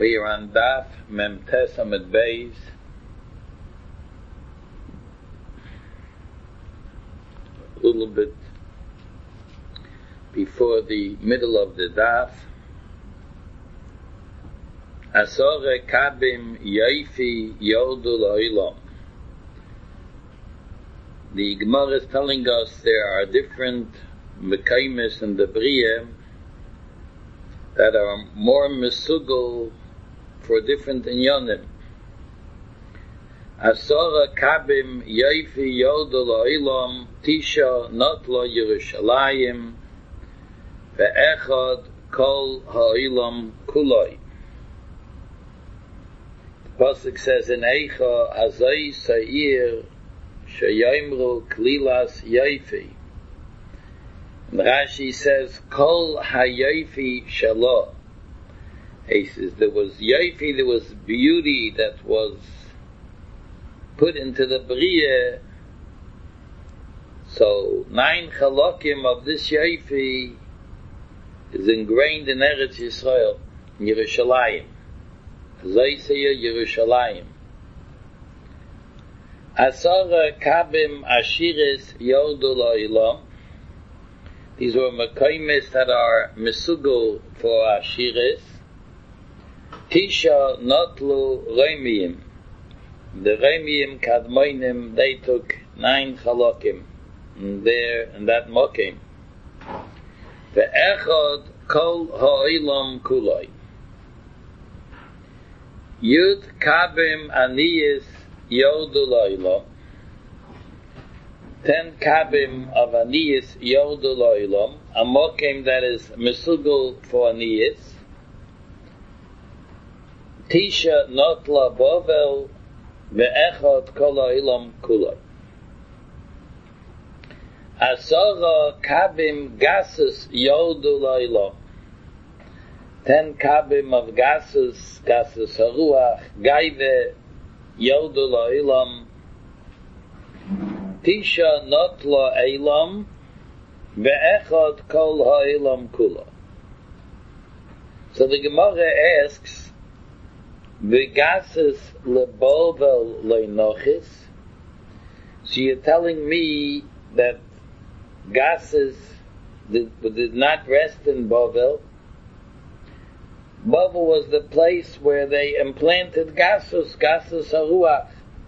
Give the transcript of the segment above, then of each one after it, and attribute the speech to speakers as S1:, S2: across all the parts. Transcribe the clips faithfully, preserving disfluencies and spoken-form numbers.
S1: We are on Daf Mem Tes Amud Beis. A little bit before the middle of the Daf. Asore Kabim Yaifi Yodu Lo'ilom. The Gemara is telling us there are different Mekaimis in the Bria that are more Mesugel for different inyanim. Asora Kabim Yaifi Yodu Lo'ilom Tisha Notlo Yerushalayim Ve'echad Kol Ha'ilom Kuloi. The Pasuk says in Eicha Hazai Sa'ir Sheyimru Klilas Yaifi. And Rashi says Kol Hayafi Shalo. He says there was Yaifi, there was beauty that was put into the Bria. So nine chalokim of this Yaifi is ingrained in Eretz Yisrael, in Yerushalayim. Zaysaya Yerushalayim. Asara Kabim Ashiris Yodu Lo'ilam. These were Mekaimis that are Mesugel for Ashiris. Tisha Notlu Remiyim. The Remiyim Kadmoinim, they took nine chalokim in there, in that mokim. Ve'echad Kol Ha'olam Kuloi. Yud Kabim Aniyis Yodu Lo'ilam. Ten Kabim of Aniyis Yodu Lo'ilam. A mokim that is Mesugel for Aniyis. Tisha Notla Bovel Ve'echad Kol Ha'olam Kuloi. Asara Kabim Gasus Yodu Lo'ilam. Ten Kabim of Gasus, Gasus Haruach, Gaive, Yodu Lo'ilam, Tisha Notla Eilam, Ve'echad Kol Ha'elam Kula. So the Gemara asks, Ve'gasus Lebovel Le'nochis. So you're telling me that Gasus did, did not rest in Bovel. Bovel was the place where they implanted Gasus, Gasus Haruach.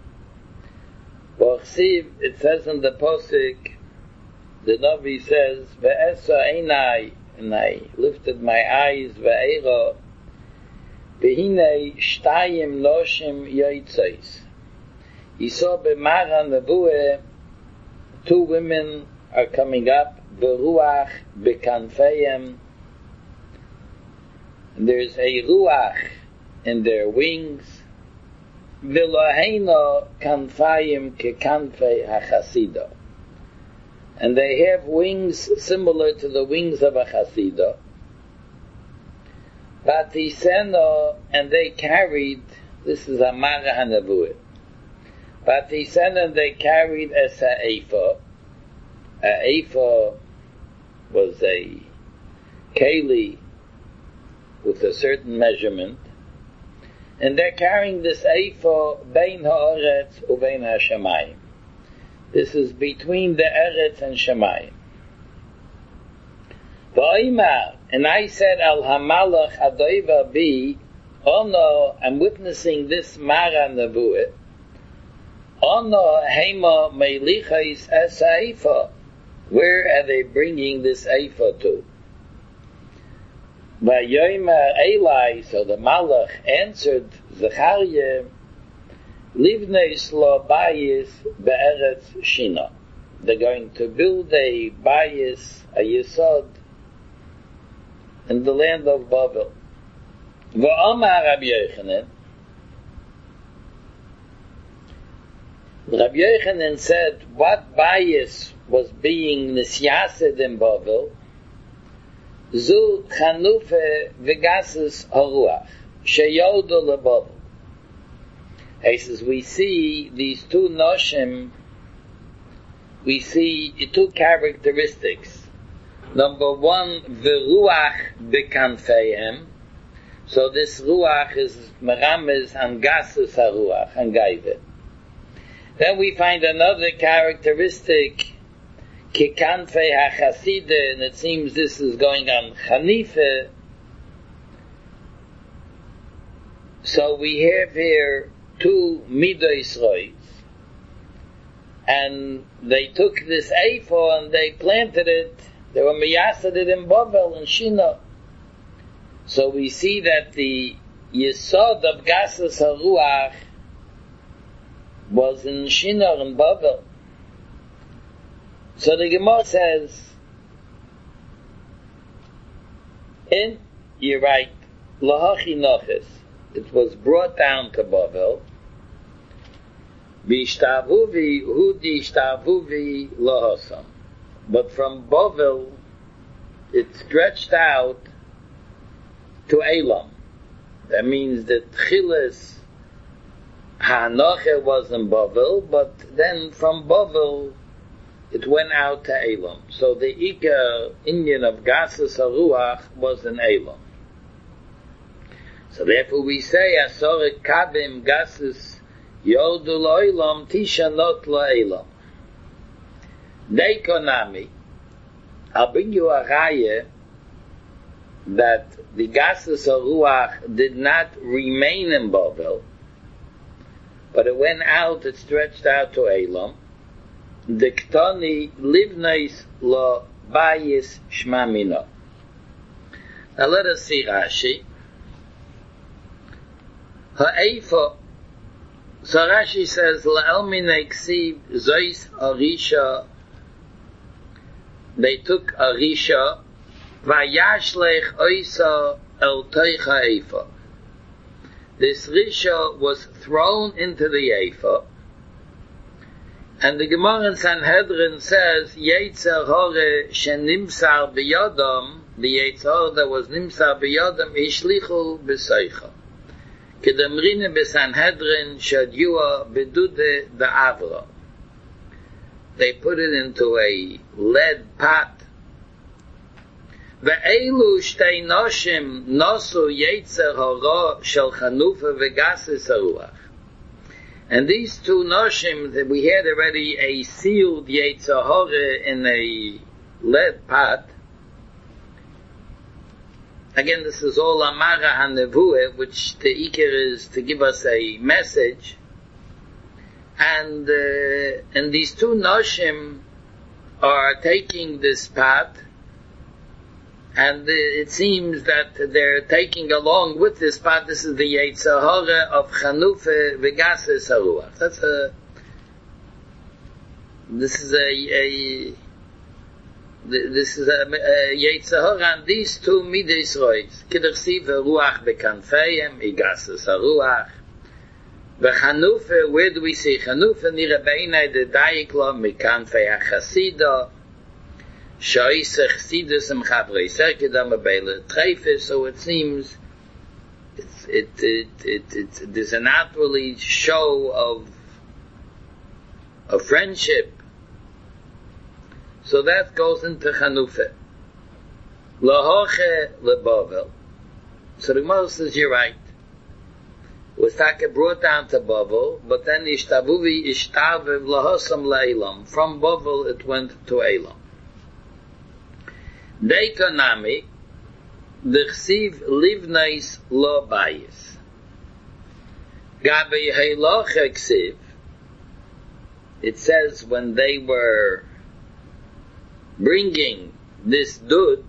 S1: It says in the Posik, the Navi says, Ve'esa einai, and I lifted my eyes, Ve'era, Ve'hinei shtayim noshim yoitzais. He saw B'mara Nevueh, two women are coming up, Beruach Bekanfeim. There's a ruach in their wings. V'loheino kanfayim kekanfei hachasida. And they have wings similar to the wings of a chasida. Batiseno, and they carried, this is Amara Hanavuit. Batiseno, and they carried as a ephah. A ephah was a keli with a certain measurement, and they're carrying this ephah bein ha'aretz uvein ha'shamayim. This is between the eretz and shamayim. V'oimar, and I said al hamalach adoiva bi, oh no, I'm witnessing this Mara Nevuah. Oh no, hema meilichais es ephah. Where are they bringing this ephah to? Vayomer Eli, so the Malach answered Zechariah, Livnei Slo Bayis Be'eretz Shina. They're going to build a bayis, a yesod, in the land of Babel. V'omar Rabbi Yochanan, Rabbi Yochanan said, what bayis was being nisyased in Babel? Zu chanufe v'gasus haruach sheyodu lebabel. He says we see these two noshim. We see two characteristics. Number one, v'ruach bekanfeihem. So this ruach is merames and gasus haruach and gaive. Then we find another characteristic, kikanfei hachaside, and it seems this is going on chanife. So we have here two midos rois, and they took this ephah and they planted it. They were miyased it in Bavel and Shinar. So we see that the yesod of Gasus HaRuach was in Shinar and Bavel. So the Gemara says, in, you're right, Lahachi Noches, it was brought down to Bavel, V'ishtavuvi hu d'ishtavuvi lahosam. But from Bavel, it stretched out to Elam. That means that Chiles Hanoche was in Bavel, but then from Bavel, it went out to Elam. So the Ika Indian of Gasus HaRuach was in Elam. So therefore we say, Asorik Kabim Gasus Yodu Lo'ilam Tisha Not Lo'ilam. Dekonami, I'll bring you a raya that the Gasus HaRuach did not remain in Bavel, but it went out, it stretched out to Elam. Dektoni livneis lo bayis shmamino. Now let us see Rashi. Ha'efa. So Rashi says, La'elmine ksiv zois arisha. They took arisha, vayashlech oisa el teicha efa. This risha was thrown into the efa, and the Gemara in Sanhedrin says, Yetzer hore shenimsar biyadam, the Yetzer that was nimsar biyadam, ishlichu b'seicha. Kedamrine b'Sanhedrin shadyua bedude da'avra. They put it into a lead pot. Ve'elu shtei noshim nosu Yetzer hora shel chanufa v'gasus haruach. And these two noshim, that we had already a sealed Yetzer hora in a lead pot. Again, this is all Amara HaNevuah, which the Iker is to give us a message. And uh, and these two noshim are taking this pot, and uh, it seems that they're taking along with this pot. This is the Yetzer hora of Chanufa v'Gasus HaRuach. That's a. This is a. a this is a, a Yetzer hora, and these two midas rois. K'dersiv Ruach bekanfeim, Gasus HaRuach. V'chanufa, where do we see Chanufa? Nira beinai de dayikla mikanfei hachasida. Shoisa chsidus em chavrei serkedam abele treifes. So it seems it's, it, it, it, it, there's an outwardly show of of friendship. So that goes into Chanufa. Lahoche leBavel. So the Gemara says, you're right. Was taka brought down to Bavel, but then ishtavuvi ishtavev lahosam le'elam. From Bavel it went to Elam. Dekonami, d'chsiv livneis lo bayis. Gabi heiloche ksiv. It says when they were bringing this dud,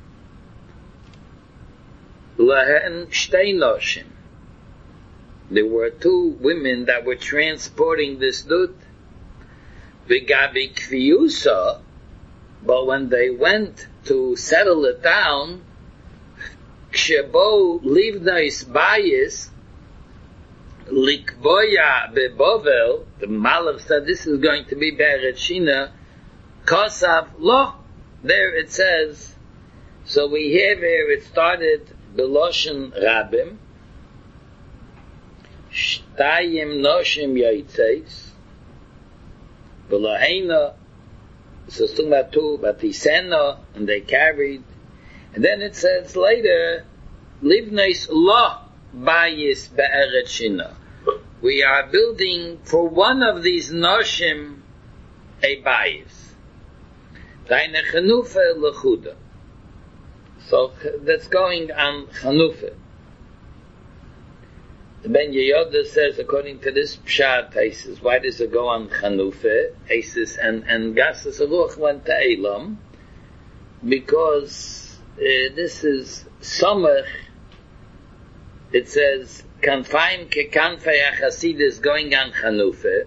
S1: lahen shtei noshim. There were two women that were transporting this dud. V'gabi kviyusa, but when they went to settle it down, kshebo livnais bayis, likboya beBavel, the Malach said this is going to be Be'eretz Shina, kosav lo, there it says, so we have here, it started Beloshen Rabim, Shtayim Noshim Yaitzeis, Belahena, so it's talking about two, Batisena, and they carried, and then it says later, livneis lo bayis be'eret shina. We are building for one of these noshim a bayis. Deine chanufe lechuda. So that's going on chanufe. The Ben Yehoyada says, according to this pshat, he says, why does it go on chanufe? He says, and, and Gasas Aruach went to Elam, because uh, this is Somach. It says, Kanfaim ke kanfei achasidis going on chanufe.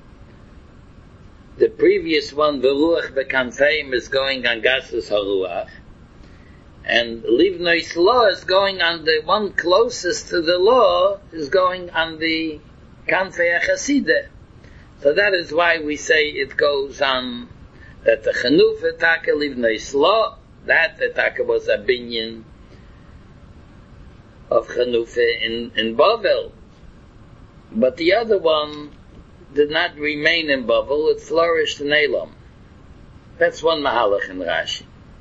S1: The previous one, Veruach bekanfeim, is going on Gasas Haruach. And Livnois law is going on the one closest to the law, is going on the Kanfei HaChasideh. So that is why we say it goes on that the Chanufa Taka Livnois law, that the Taka was a binyan of Chanufa in, in Bavel. But the other one did not remain in Bavel, it flourished in Elam. That's one Mahalach in Rashi.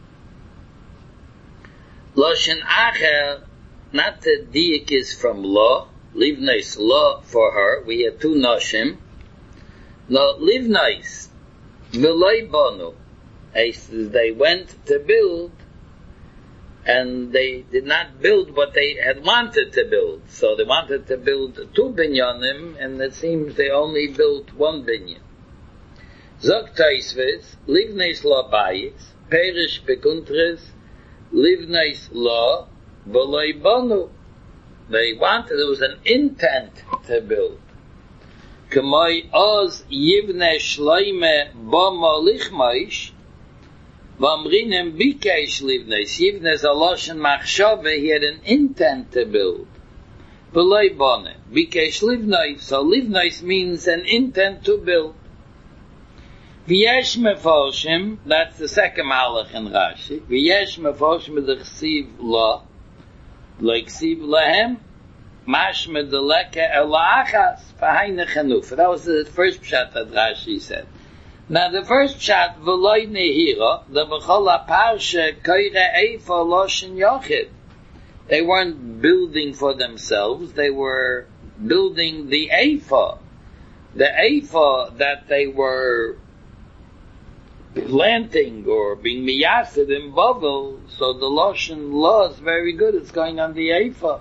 S1: Loshen Acher, not the diak is from law, livneis law for her, we have two noshim. No, livneis, v'loi bonu, they went to build, and they did not build what they had wanted to build. So they wanted to build two binyanim, and it seems they only built one binyan. Zok Taisvis, livneis law bayis, perish bekuntris, Livneis law, v'loi bonu. They wanted, there was an intent to build. K'moi oz yivne shloime bomo lichmaish, v'amrinem bikesh livneis. Yivne is a loshen machshove, he had an intent to build. V'loi bonu. Bikesh livneis. So livneis means an intent to build. V'yesh mefoshim, that's the second malach in Rashi. V'yesh mefoshim l'chsiv la, l'chsiv lahem, mashme deleke ela'achas, v'hayne chanufa. That was the first pshat that Rashi said. Now the first pshat, v'loi nehira, the b'chol ha'parsha, koire eifa loshen yochid. They weren't building for themselves, they were building the eifa. The eifa that they were planting or being miyasid in Bavel, so the Loshen law is very good, it's going on the Eifa.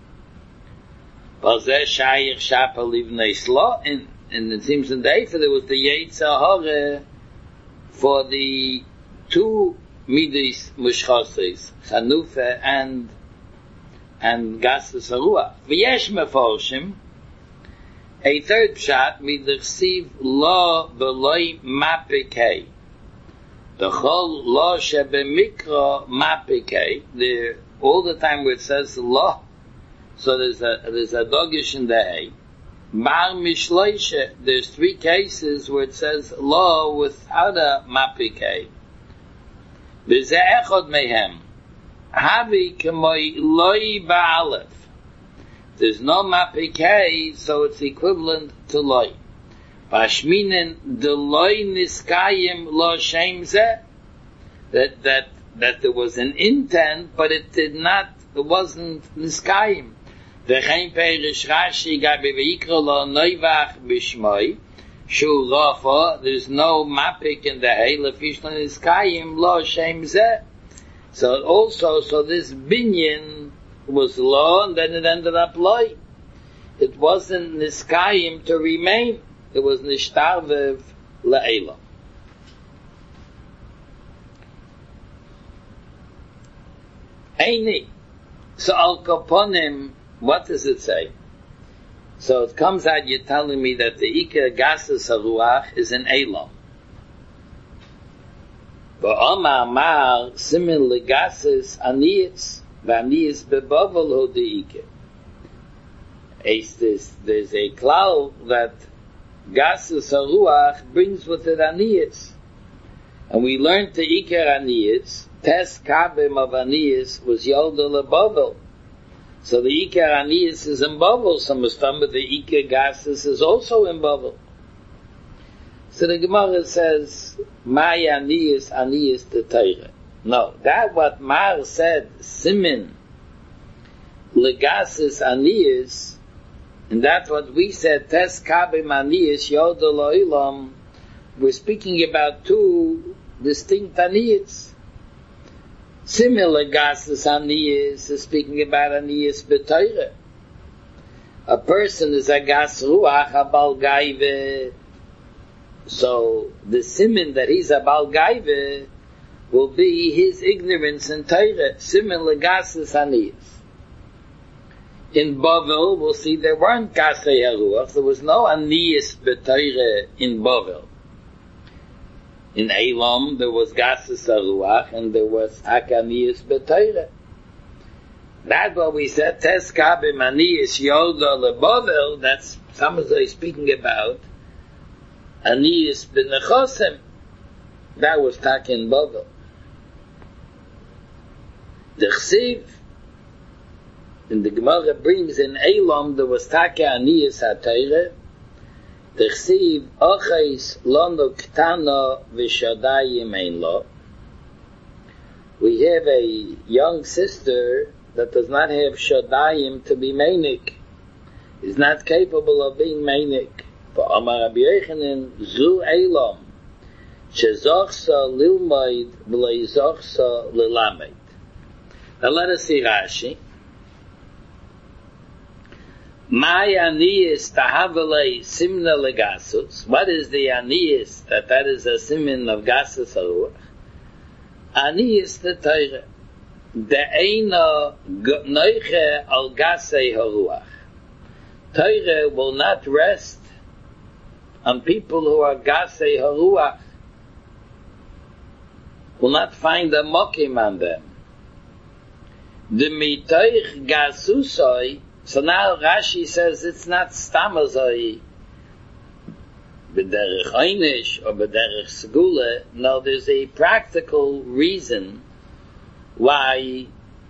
S1: And, and it seems in the Eifa there was the Yetzer Hara for the two Midis Mushchases, Chanufa and and Gasas Haruach. V'yesh meforshim, a third pshat, midachsiv lo b'loi mapikei. The whole law shebemikra mapikei, the all the time where it says law, so there's a there's a dogish in the hay. Bar mishloishe, there's three cases where it says law without a mapikei. V'ze echod mehem, havi k'moi loi ba'alef. There's no mapikei, so it's equivalent to loi. Bashminen de loy niskayim lo shem zeh, that that that there was an intent, but it did not, it wasn't niskayim. V'chein perish Rashi gabi veikra lo noivach b'shmoi shu rafa. There's no mapik in the hay lefish lo niskayim lo shem zeh. So also, so this binyan was law, and then it ended up loy. It wasn't niskayim to remain. It was nishtarvev la'elam. Eini. So al kaponim, what does it say? So it comes out, you're telling me that the Iker Gasas Haruach is an elam. V'omar mar simin legasas aniyas, v'aniyas bebavel ho de Iker. There's a cloud that Gasas Haruach brings with it aniyas. And we learned to Iker aniyas, Tes kabim of aniyas was Yolda lebavel. So the Iker aniyas is in Bavel, so Mustamba the Iker Gasas is also in Bavel. So the Gemara says, May aniyas aniyas the Torah. No, that what Mar said, Simin, legasis aniyas, and that's what we said, tes kabim aniyas yoda lo'ilam, we're speaking about two distinct aniyas. Similar legasis aniyas is speaking about aniyas b'Torah. A person is a gas ruach, a bal gaive, so the simin that he's a bal gaive will be his ignorance in Torah. Simin legasis aniyas. In Bavel, we'll see there weren't gasei haruach, there was no aniyas b'Torah in Bavel. In Elam, there was gases haruach, and there was aniyas b'Torah. That's what we said, tes kabim aniyas yoda lebavel, that's somebody speaking about aniyas b'nechosim. That was tak in Bavel. The Chsiv, and the Gemara brings in Elam, there was tak aniyas ha-Torah. The Chsiv, ochais lono ktana v'shadayim ein lo. We have a young sister that does not have shadayim to be meinik, is not capable of being meinik. For Amar Rabbi Yochanan, zu Elam, shezochsa lilmaid v'leizochsa lilamed. Now let us see Rashi. My aniyas tahavelei simna legasus. What is the aniyas? That that is a simin of gasus haruach. Aniyas the Torah. De'eina noiche al gasei haruach. Torah will not rest on people who are gasei haruach. Will not find a mokim on them. The mitoich gasusoi. So now Rashi says it's not stamazoi b'derech einish or b'derech segula. No, there's a practical reason why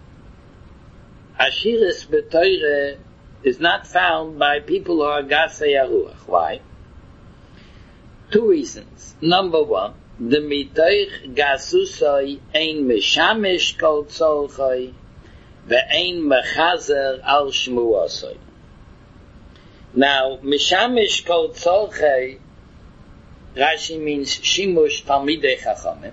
S1: Ashiris b'Torah is not found by people who are gasei haruach. Why? Two reasons. Number one, the mitoich gasusoi ein mishamish kol tzolchoi ve'ein mechazer al shmuasoi. Now, mishamish kol tzolchoi, Rashi means shimush talmidei chachamim.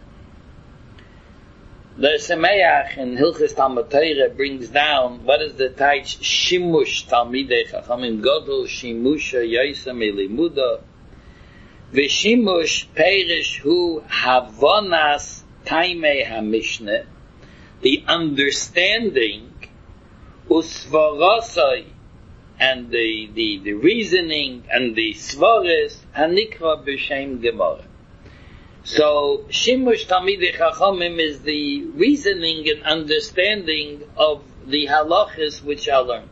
S1: The Semeach in Hilchos Talmud Torah brings down what is the taich shimush talmidei chachamim, godol shimusha yoisa milimuda, v'shimush perish hu havonas taimei hamishne, the understanding usvarosai, and the, the, the reasoning and the svaris hanikra b'shem Gemara. So shimush talmidei chachamim is the reasoning and understanding of the halachas which are learned.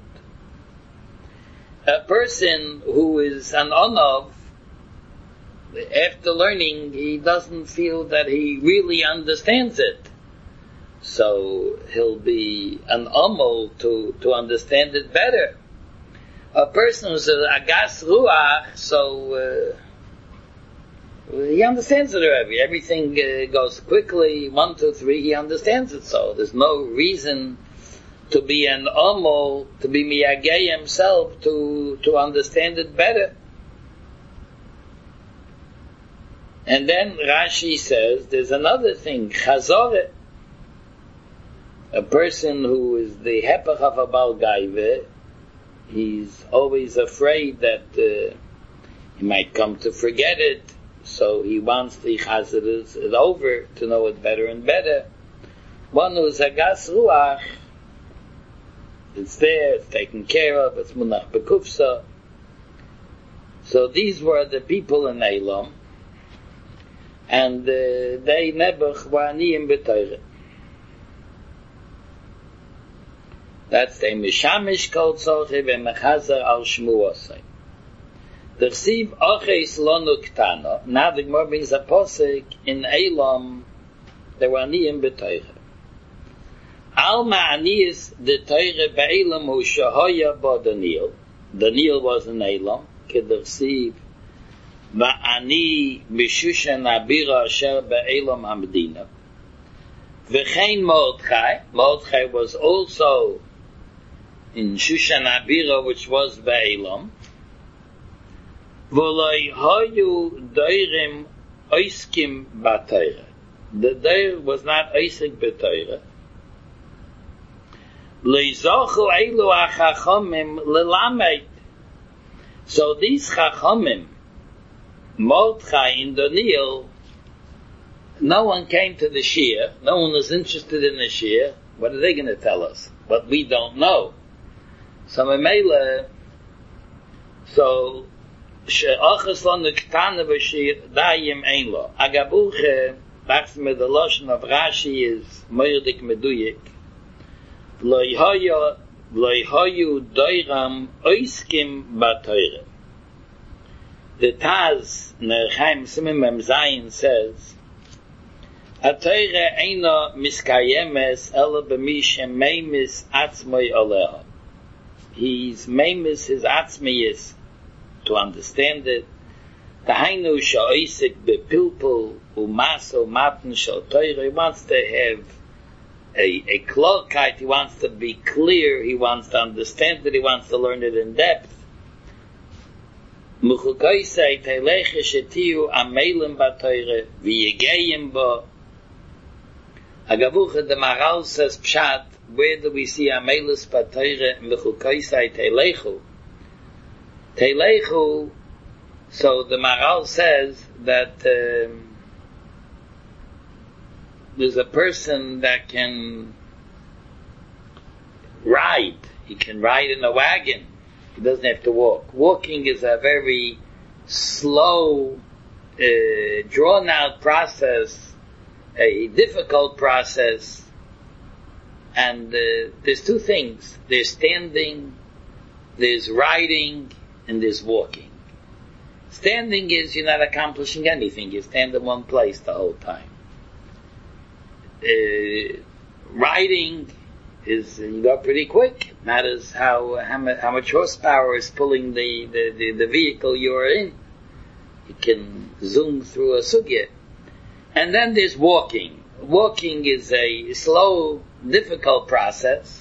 S1: A person who is an onav, after learning, he doesn't feel that he really understands it. So he'll be an amal to, to understand it better. A person who's a agas ruach, so uh, he understands it already. Everything uh, goes quickly, one, two, three, he understands it. So there's no reason to be an amal, to be miyagei himself, to, to understand it better. And then Rashi says, there's another thing, chazoreh. A person who is the hepech of a bal gaive, he's always afraid that uh, he might come to forget it, so he wants the chazorah it over to know it better and better. One who's a gas ruach, it's there, it's taken care of, it's munach bekufsa. So these were the people in Elam, and uh, they nebuch were aniyim b'Torah. That's the mishamish kol tzolchei ve'mechazer al shmuasei. The Chsiv oches lonu ktana. Now the Gemara brings a posik in Elam. They were aniyim b'Torah. Al ma'aniyis the Torah be'Elam hu shahoya ba Daniel. Daniel was in Elam. Keder Chsiv va'ani mishushan abira asher be'Elam hamdina. V'chein Mordechai. Mordechai was also in Shushan Abira, which was Be'elam. V'loi hayu doirim oiskim b'Torah. The doir was not oisik b'Torah. Leizachu eilu ha'chachamim lelamed. So these chachamim, Mordechai and Daniel, no one came to the Shia, no one was interested in the Shia. What are they going to tell us? What we don't know. So Memela, so she'achas lo nektana v'shir dayim ein lo. Agabuche, that's with the lotion of Rashi is moirdik meduyik. Lo yhayu, lo yhayu doiram oiskim b'Torah. The Taz, Nerchaim Simim Mem Zayin says, a Torah eina miskayemes ela b'mish meimis atzmoi aleha. He's meimis his atzmiyis to understand it. Tahainu sha'oisik bepilpul umaso matan shal Torah. He wants to have a, a klarkeit. He wants to be clear. He wants to understand it. He wants to learn it in depth. Muchukoisei teileche shetiu amelim b'Torah v'yegeyim bo. Agavucha, the Maral says, Pshat, where do we see Amelus B'Torah Mechukoisai Teilechu? Teilechu, so the Maral says that um, there's a person that can ride. He can ride in a wagon. He doesn't have to walk. Walking is a very slow, uh, drawn-out process, a difficult process, and uh, there's two things. There's standing, there's riding, and there's walking. Standing is you're not accomplishing anything. You stand in one place the whole time. Uh, riding is you go pretty quick. Matters how how much, how much horsepower is pulling the, the, the, the vehicle you're in. You can zoom through a sugya. And then there's walking. Walking is a slow, difficult process.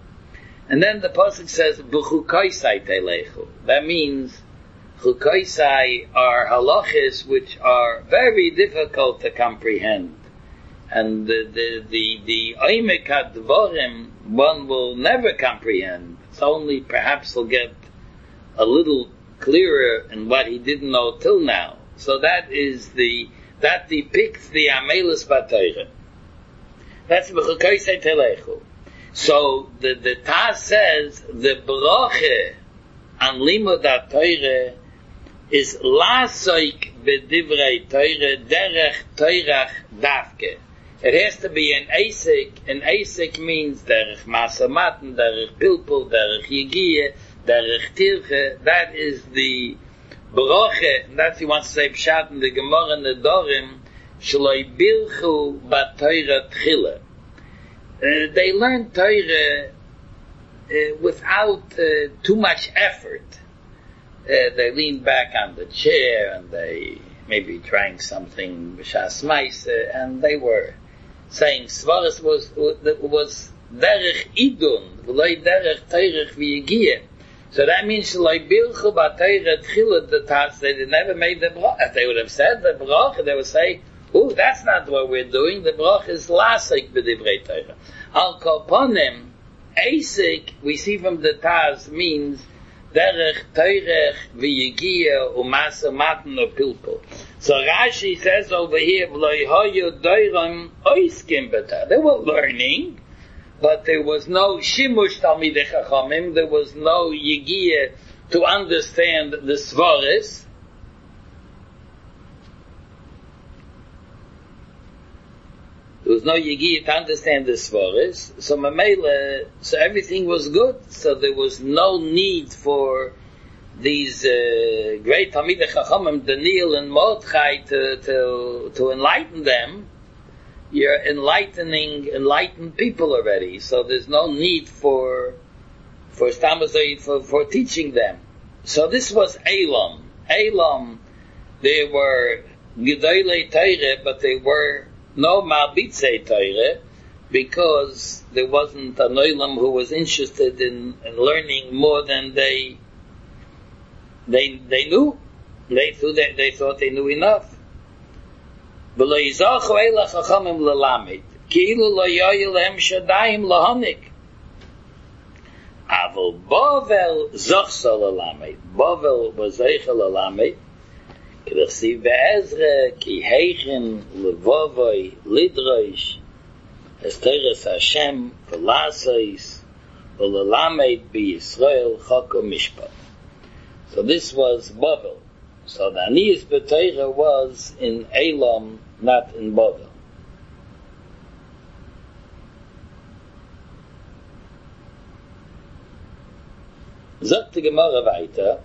S1: And then the pasuk says, "B'chukoisai teilechu." That means chukoisai are halachas which are very difficult to comprehend, and the the the the oimek hadvarim one will never comprehend. It's only perhaps he'll get a little clearer in what he didn't know till now. So that is the that depicts the Amelus B'Torah. That's B'chukoisei teilechu. So the the Taz says the bracha on limud Torah is lasoik b'divrei Torah derech Torach davke. It has to be an asik. An asik means derech masamatan, derech pilpul, derech yigiyah, derech tirche. That is the bracha. And that's he wants to say pshat in the Gemara and the Dorim. Shloi bilchu b'Torah tchila. Uh, they learn Torah uh, without uh, too much effort. Uh, they lean back on the chair and they maybe drank something b'shas ma'aseh, and they were saying Svaras was was derech idun, v'loi derech Torah v'yigiyah. So that means shloi bilchu b'Torah tchila the Taz. They never made the bracha. If they would have said the bracha, they would say, "Oh, that's not what we're doing. The bracha is lasik b'divrei Torah." Al koponim, asik, we see from the Taz, means derech Torah v'yigiyah u'masa matan or pilpul. So Rashi says over here, v'loi hayu doiram oiskim b'Torah. They were learning, but there was no shimush talmidei chachamim. There was no yigiyah to understand the svaris. There was no yigiyah to understand the svaris, so Mamela, so everything was good, so there was no need for these uh, great Talmidei Chachamim, Daniel and Mordechai, to, to, to enlighten them. You're enlightening enlightened people already, so there's no need for for stamazoi, for, for teaching them. So this was Elam. Elam, they were Gedolei Torah, but they were no Malbitzei Torah, because there wasn't an olam who was interested in, in learning more than they they they knew. They thought they, they thought they knew enough. V'lo yizachu eila chachamim l'lamed, ki'ilu lo yoyil lehem shadayim lahonik. Aval Bovel zochsa l'lamed. Bovel was zeicha l'lamed. K'rechsiv be'ezre ki heichen levovoi lidroish es teres Hashem v'lasois v'lelamed b'Yisrael choko mishpat. So this was Bovel. So the Aniyas B'Torah was in Elam, not in Bovel. Sagt die Gemara weiter,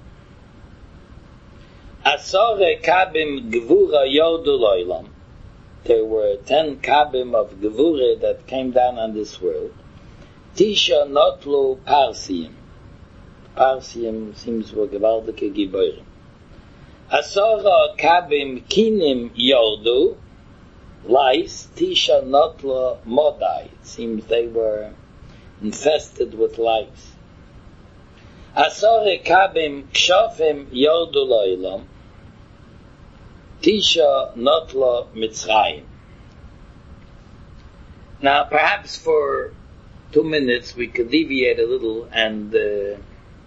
S1: Asore Kabim Gevura Yodu Loilam. There were ten Kabim of Gevura that came down on this world. Tisha Notlu Parsiim. Parsiim seems were gewaltige Giborim. Asora Kabim Kinim Yodu. Lice. Tisha Notlu Modai. It seems they were infested with lice. Asore Kabim Kshofim Yodu Loilam. Tisha Notla Mitzrayim. Now, perhaps for two minutes we could deviate a little and, uh,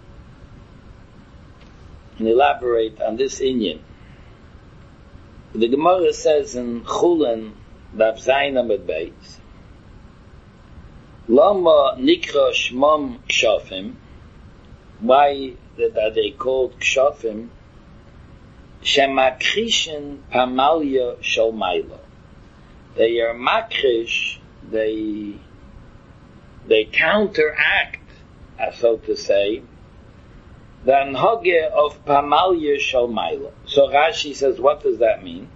S1: and elaborate on this inyan. The Gemara says in Chulin, Daf Zayin Amud Beis, Lama Nikra Shmom Kshofim. Why are they called Kshofim? Shemakrishin Pamalia Sholmaila. They are makrish, they they counteract, so to say, the anhoge of Pamalia Sholmaila. So Rashi says, what does that mean?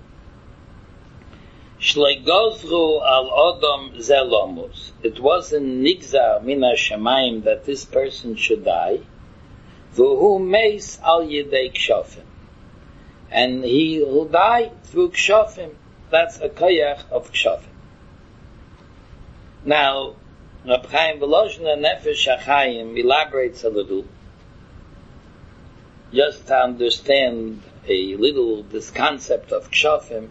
S1: Shlegozru al Odom Zelomus. It wasn't Nigzar Mina Shamayim that this person should die. V'hu meis al Yedei Kshofim. And he will die through Kshofim. That's a koyach of Kshofim. Now, Reb Chaim Volozhiner Nefesh HaChaim elaborates a little, just to understand a little this concept of Kshofim.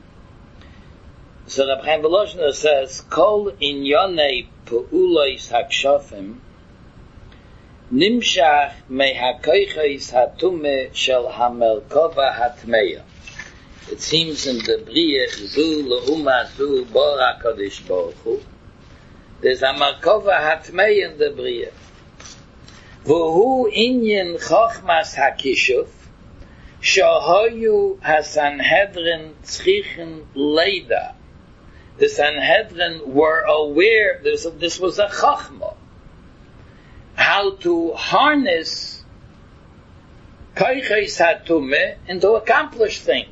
S1: So Reb Chaim Volozhiner says, Kol inyonei pu'ulois ha'kshofim nimshach mehakoiches hatume shel hamelkova hatmeya. It seems in the Bria, zu le'uma zu bor HaKadosh Baruch Hu, there's a melkova hatmeya in the Bria. V'hu inyan chochmas hakishuf, shohoyu hasanhedrin tzrichen leida. The Sanhedrin were aware this, this was a chachma, how to harness koiches hatume and to accomplish things.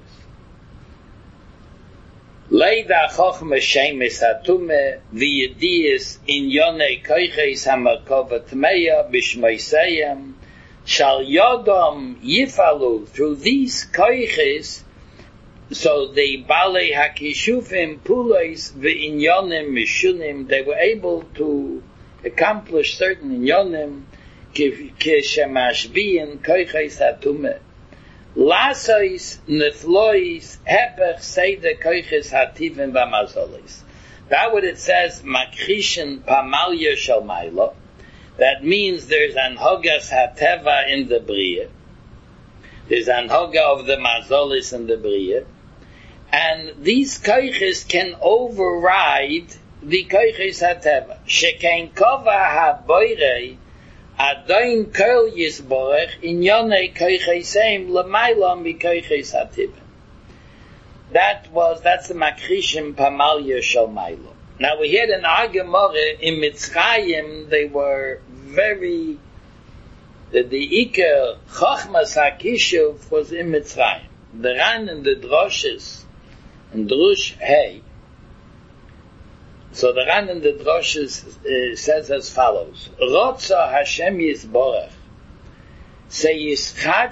S1: Leida chochma shemes hatume v'yediyas in yonei koiches hamakova tmeya b'shmeiseyem shal yodom yifalu. Through these koiches, so the Balei HaKishufim Pulois V'inyonim Mishunim, they were able to accomplish certain inyonim K'shemashbiyin Koiches HaTumeh Lasois Neflois Hepech Seide Koiches HaTivim V'Mazolis. That what it says, Makrishin Pamalya Shalmaila. That means there's an Hogas HaTeva in the Bria. There's an Hoga of the Mazolis in the Bria. And these koiches can override the koiches hateva. Shekain kova ha-boirei adoin kol yisborech in yonei koicheseim l'maylam mi-koiches hativa. That was, that's the makrishim pamalya shalmaylam. Now we had an Gemara in Mitzrayim, they were very, the, the Iker Chochmas HaKishuv was in Mitzrayim. The Ran and the Droshes, and Drush Hey. So the Ran in the Droshes uh, says as follows: Rotza Hashem Yisborach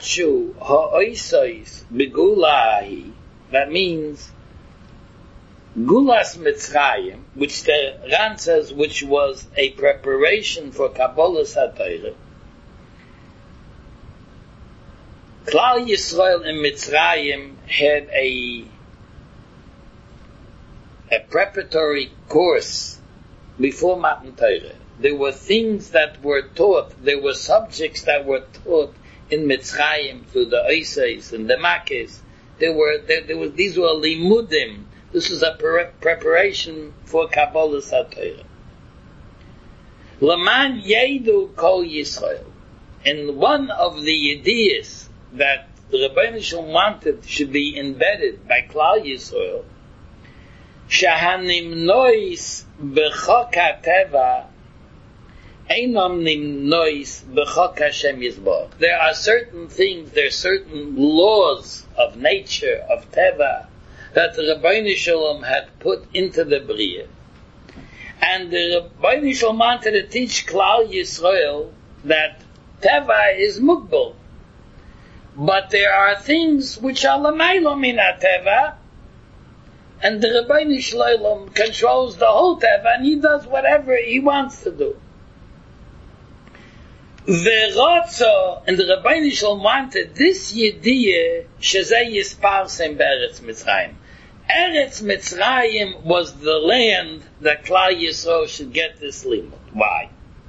S1: Seyischachu Ha'oisois Begulahi. That means Gulas Mitzrayim, which the Ran says, which was a preparation for Kabbalah HaTorah. Klal Yisrael in Mitzrayim had a a preparatory course before Matan Torah. There were things that were taught, there were subjects that were taught in Mitzrayim through the Oisais and the Makis. There were, there, there was, these were limudim. This was a pre- preparation for Kabbalah HaTorah. L'man yedu kol Yisrael. And one of the ideas that the Rebbeinu Shalom wanted should be embedded by Klal Yisrael, shahanimnois b'chok HaTeva einam nimnois b'chok Hashem Yisborach. There are certain things, there are certain laws of nature, of Teva, that the Rebbeinu Shalom had put into the Bria. And the Rebbeinu Shalom wanted to teach Klal Yisrael that Teva is Mugbal. But there are things which are L'maylo min HaTeva, and the Rebbeinu Shalom controls the whole Teva, and he does whatever he wants to do. V'rotzo, and the Rebbeinu Shalom wanted this Yediyah, shezeh yisparsem be'eretz Mitzrayim. Eretz Mitzrayim was the land that Klal Yisrael should get this limud. Why?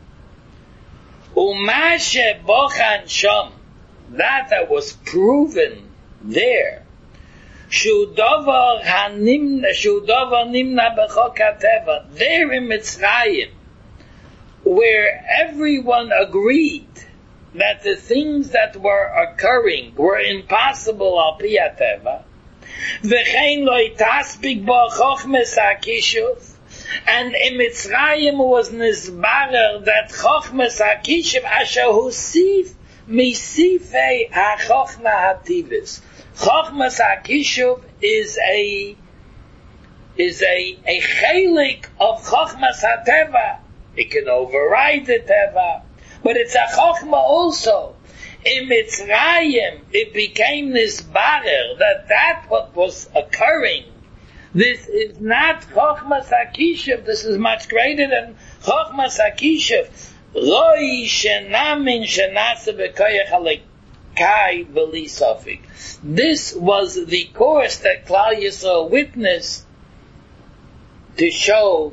S1: Uma shebochan sham, that that was proven there. Shudavar hanimna, shudavar nimna b'chok HaTeva. There in Mitzrayim, where everyone agreed that the things that were occurring were impossible al pi HaTeva, v'chein lo yitasbik bo chochmes HaKishuv, and in Mitzrayim was nizbarer that chochmes HaKishuv asher husif misifei ha-chochma hativis. Chochmes HaKishuv is a is a a chelik of chochmas HaTeva. It can override the Teva, but it's a chochma also. In Mitzrayim, it became this barer that that what was occurring. This is not chochmas HaKishuv. This is much greater than chochmas HaKishuv. Roi shenamin shenase b'koyach halekai b'li sofik. This was the course that Klal Yisrael witnessed to show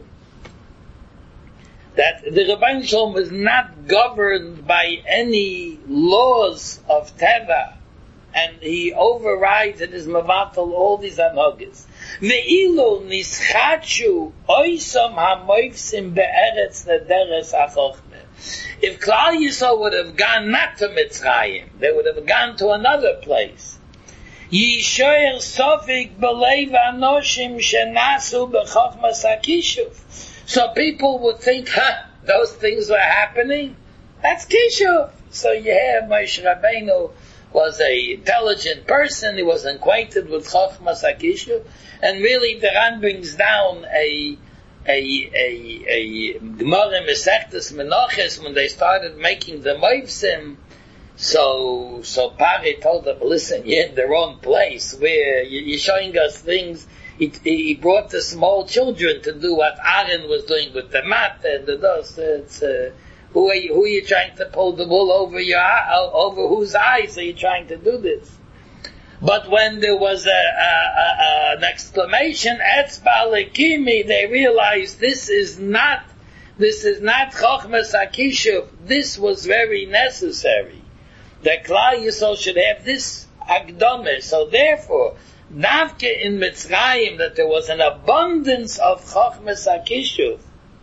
S1: that the Rebbeinu Shalom was not governed by any laws of Teva, and he overrides and is mevatel all these anhogis. Ve'ilu nischachu oisam hamoifsim be'eretz nederes hachochmeh. If Klal Yisrael would have gone not to Mitzrayim, they would have gone to another place. Yishoyer sofik b'leiv anoshim shenasu b'chochmas HaKishuv. So people would think, huh, those things were happening? That's Kishuv. So you have Moshe Rabbeinu was a intelligent person, he was acquainted with Chochmas HaKishuv, and really the Ran brings down a a a a Gemara Mesechtes Menachos when they started making the Moivsim. So so Pari told them, listen, you're in the wrong place, where you're showing us things. He, he brought the small children to do what Aaron was doing with the mat and the dust. It's, uh, who are you, who are you trying to pull the wool over your over whose eyes are you trying to do this? But when there was a, a, a, an exclamation, Etzba Lekimi, they realized this is not this is not Chochmas HaKishuv. This was very necessary. That Klal Yisrael should have this Akdamah. So therefore, Davke in Mitzrayim, that there was an abundance of Chochmas HaKishuv.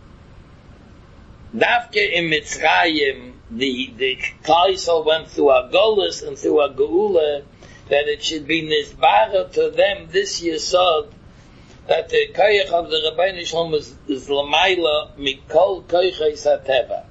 S1: Davke in Mitzrayim, the, the Klal Yisrael went through a Golus and through a Geula, that it should be Nizbara to them, this Yesod, that the Koyach of the Rebbeinu Shalom is, is L'mayla Mikol Koychais HaTeva.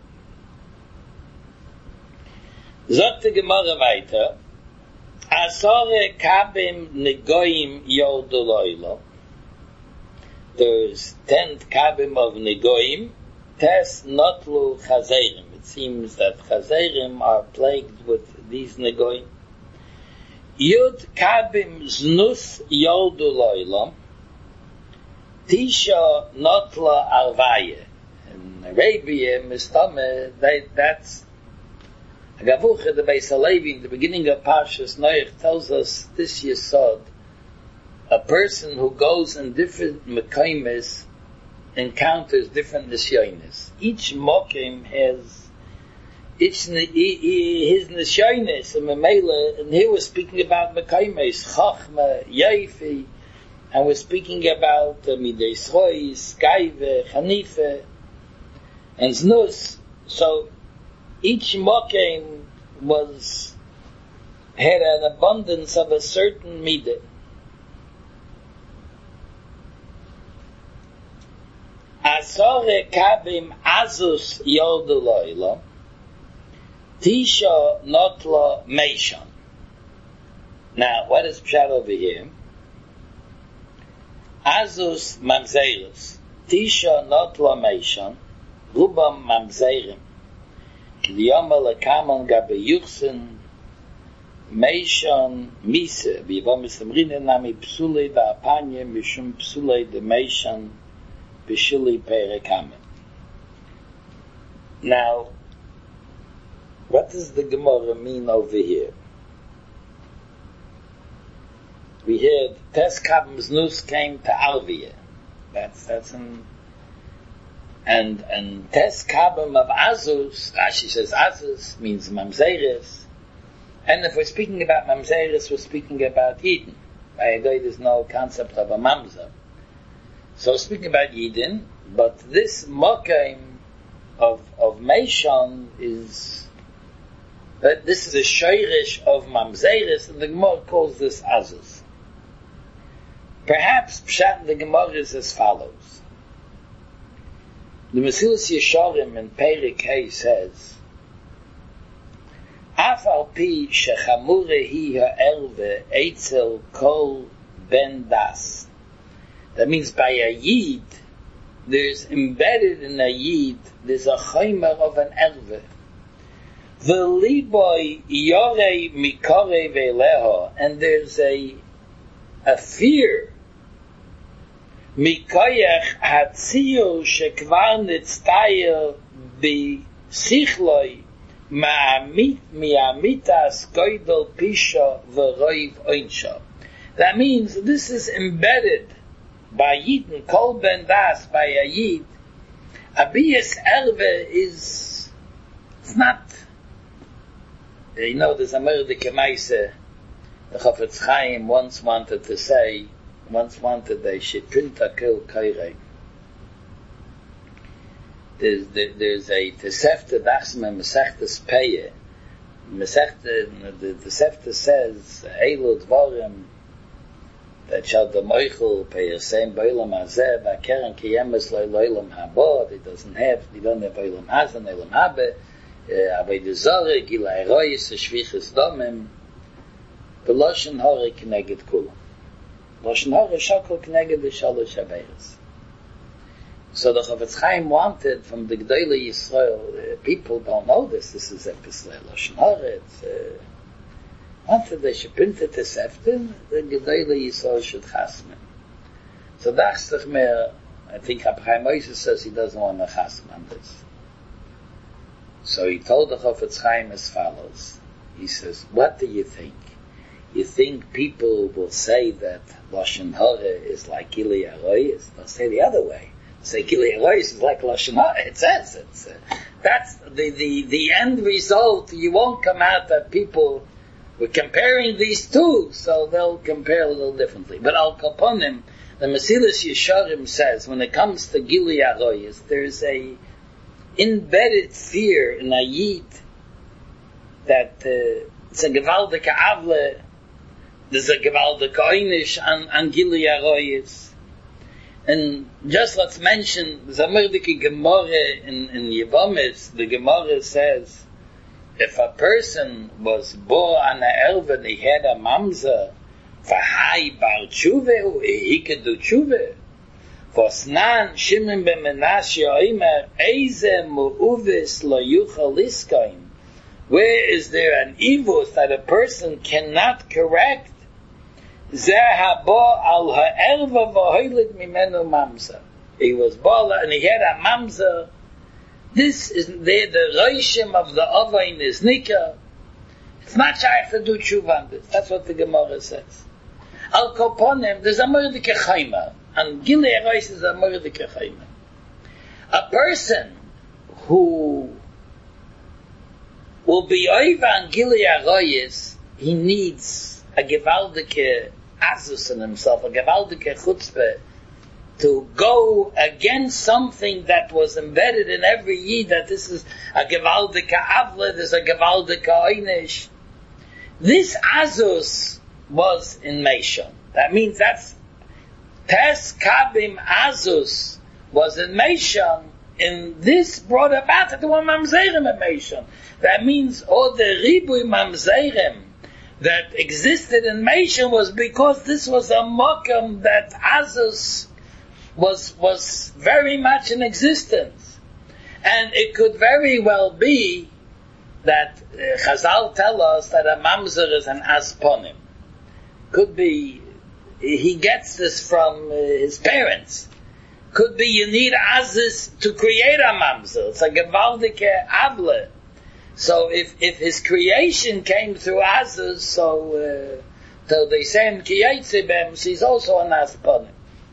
S1: Sagt die Gemara weiter, Asore kabim negoim yordu loilo. There's ten kabim of negoim. Tes notlu chazerim. It seems that chazerim are plagued with these negoim. Yud kabim znus yordu loilo. Tisha Notla Arvaya. In Arabia, Mistame, that's a Gavucha, the Beis Halevi, in the beginning of Parshas Noach, tells us this Yesod, a person who goes in different Mekaimes encounters different Nisyonis. Each Mokim has each his Nisyonis, and Memela, and here we're speaking about Mekaimes, Chachma, Yaifi, and we're speaking about uh, Midei Srois, Gaive, Hanife, and Znus. So each Mokim was had an abundance of a certain Midah. Asore kabim azus yodu lo'ila, Tisha notla meishon. Now, what is pshat over here? Azus mamzeirus, Tisha notla meishon, Rubam mamzeirim, K'liyoma lekaman gabe yuchsen, Meishon mise, V'yivom esamrine nami psulei ba'apanye, Mishum psulei de meishon, Bishili Perekamen. Now, what does the Gemara mean over here? We heard Tes Kabim's Nus came to Alvia. That's that's an and and Tes Kabim of Azus. Rashi says Azus means Mamzeres, and if we're speaking about Mamzeres, we're speaking about Eden. By the way, there's no concept of a Mamzer. So speaking about Yidin, but this Mokaim of of Meishon is that this is a Shoirish of Mamzeres, and the Gemara calls this Azus. Perhaps Pshat the Gemara is as follows. The Mesilas Yesharim in Perek Hay says, Af al pi shechamure hi ha'elve eitzel kol ben das. That means by a Yid, there's embedded in a Yid, there's a chaymer of an erve. V'liboy yorei mikore ve'leho, and there's a a fear. Mikoyach hatziyu shekvar nitztayer b'sichloi ma'amit mi'amitas goydol pisha v'roiv oinsha. That means this is embedded by Yidin, Kol Ben Das, by a Yid. Abiyas Erve is, it's not, you know, there's a Merdeke Meise, the Chafetz Chaim once wanted to say, once wanted they should print a Kil Kairei. There's, there, there's a Tesefta Dachsma Mesechtes Peye. Mesechta, the Tesefta says, Eilu Dvorim, that shall the Moichel Peyasem Boilam Hazeh V'Keren Kiyemes Loilam Habo. He doesn't have, he don't have Boilam Hazeh, Loilam Habe. Avei Dezore Gilai Royis Shvichas Domim. V'Loshen Hore K'neged Kulam. Loshen Hore Shokol K'neged V'Shalosh Averos. So the Chafetz Chaim wanted from the Gdolei Yisrael. Uh, people don't know this. This is Episle Loshen Hore. It's uh, wanted they should print it as Eftin, the Gedolei Yisrael should chasmen. So that's the Chmer, I think Chaim Moshe says he doesn't want to chasm on this. So he told the Chafetz Chaim as follows. He says, what do you think? You think people will say that Lashon Hara is like Gilui Haroyos? They'll say the other way. They'll say Gilui Haroyos is like Lashon Hara. It says it's, uh, that's the, the, the end result. You won't come out that people we're comparing these two, so they'll compare a little differently. But Al Kaponim, the Mesilas Yesharim says, when it comes to Gilui Haroyos, there's a embedded fear in a Yid that uh, it's a gewaldike avle, there's a gewaldike einish on, on Gilui Haroyos. And just let's mention, there's a merdike Gemara in, in Yevomis, the Gemara says, if a person was born on a elve and he had a mamzer, for high bar tshuve, he could do tshuve. For snan Shimon ben Menashe oimer, eize mu'uvis lo yuchal liskoin. Where is there an evil that a person cannot correct? Zeh haba al ha'erva v'hoilid mimenu mamzer. He was bala and he had a mamzer. This is the, the reishim of the ovain is nikah. It's not shaykh to do tshuva on this. That's what the Gemara says. Al koponim, there's a mordike chayma. And Gilei Arois is a mordike chayma. A person who will be over on Gilei Arois, he needs a gewaldike azus in himself, a gewaldike chutzpah, to go against something that was embedded in every yid, that this is a gewaldike avle, this is a gewaldike einish. This azus was in Meishon. That means that's Tes Kabim Azus was in Meishon, and this brought about that there were Mamzerim in Meishon. That means all the Ribui Mamzerim that existed in Meishon was because this was a Mokum that Azus was, was very much in existence. And it could very well be that uh, Chazal tell us that a Mamzer is an Asponim. Could be he gets this from uh, his parents. Could be you need Aziz to create a mamzer. It's a gewaldike avle. So if if his creation came through Aziz, so uh, so they say in Kiyetzibem, he's also an Asponim.